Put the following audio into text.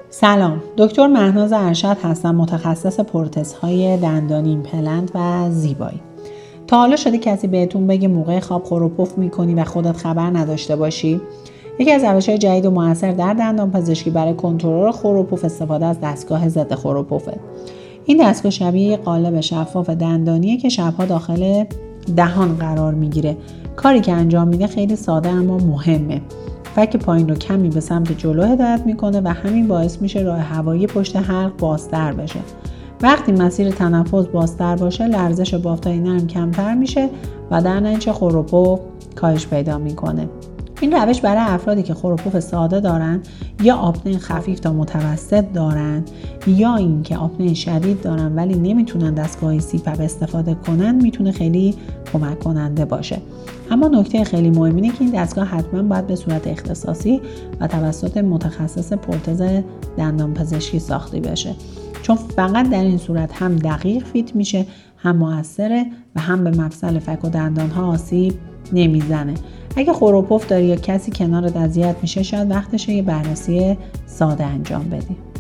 سلام، دکتر مهناز ارشد هستم، متخصص پروتزهای دندانی ایمپلنت و زیبایی. تا حالا شده کسی بهتون بگه موقع خواب خور و پف میکنی و خودت خبر نداشته باشی؟ یکی از روش‌های جدید و موثر در دندانپزشکی برای کنترل خور و پف استفاده از دستگاه ضد خور و پفه. این دستگاه شبیه یک قالب شفاف دندانیه که شب‌ها داخل دهان قرار میگیره. کاری که انجام میده خیلی ساده اما مهمه. فک پایین رو کمی به سمت جلو هدایت میکنه و همین باعث میشه راه هوایی پشت حلق بازتر بشه. وقتی مسیر تنفس بازتر باشه، لرزش بافتای نرم کمتر میشه و در نتیجه خور و پف کاهش پیدا میکنه. این روش برای افرادی که خور و پف ساده دارن یا آپنه خفیف تا متوسط دارن یا اینکه آپنه شدید دارن ولی نمیتونن دستگاه CPAP استفاده کنن میتونه خیلی کمک کننده باشه. اما نکته خیلی مهم اینه که این دستگاه حتما باید به صورت اختصاصی و توسط متخصص پروتز دندانپزشکی ساخته بشه، چون فقط در این صورت هم دقیق فیت میشه، هم موثره و هم به مفصل فک و دندانها آسیب نمیزنه. اگه خور و پف داری یا کسی کنارت اذیت میشه، شاید وقتشه یه بررسی ساده انجام بدی.